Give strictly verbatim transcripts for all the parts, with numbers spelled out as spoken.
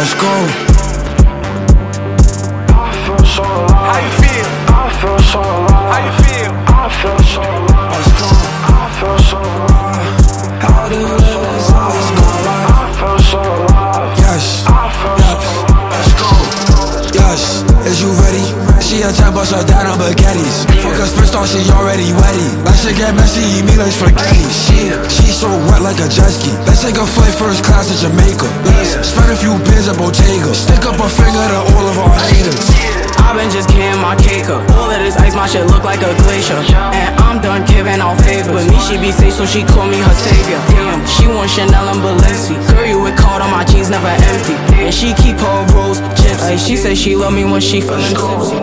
let's go. I feel so alive. How you feel? I feel so alive. How you feel? I feel so alive. Let's go. I feel so alive. How do you live this life? Let's go life. I feel so alive. Yes, I feel yes, so alive. let's go. Yes, is you ready? She attack bust her down on baguettes. Focus first on she already wetty. That shit get messy, eat me like spaghetti. She, she so wet like a jet ski. Let's take a flight first class to Jamaica. Let's spend a few bins at Bottega. Stick up a finger to all of our haters. I've been just getting my cake up. All of this ice, my shit look like a glacier. And I'm done giving out favors. With me, she be safe, so she call me her savior. Damn, she want Chanel and Balenci. Girl, you with card on my jeans, never empty. And she keep her rose chips. Like she say she love me when she feelin' tipsy.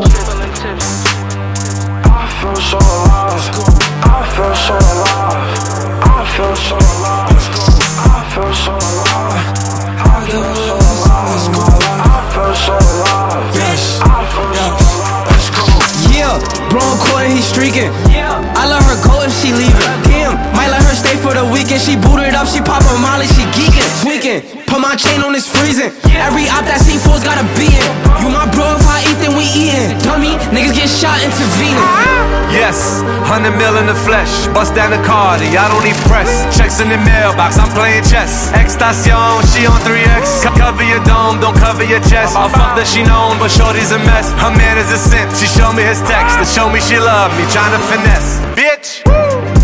I feel so alive. I feel so alive. I feel so alive. I feel so alive. I feel so alive. I feel so alive. Yes, I feel so alive. let's go. Yeah, bro, court and he streaking. I let her go if she leaving. Damn, might let her stay for the weekend. She booted up, she pop a molly, she geeking, tweaking. Put my chain on, it's freezing. Every op that C four's got a beating. You my bro, if I eat then we eatin'. Dummy, niggas get shot intervening. Yes, hundred mil in the flesh. Bust down the car, I don't need press. Checks in the mailbox, I'm playing chess. Extension, she on three X. Co- Cover your dome, don't cover your chest. I fuck that she known, but shorty's a mess. Her man is a simp, she showed me his text to show me she love me, tryna finesse. Bitch!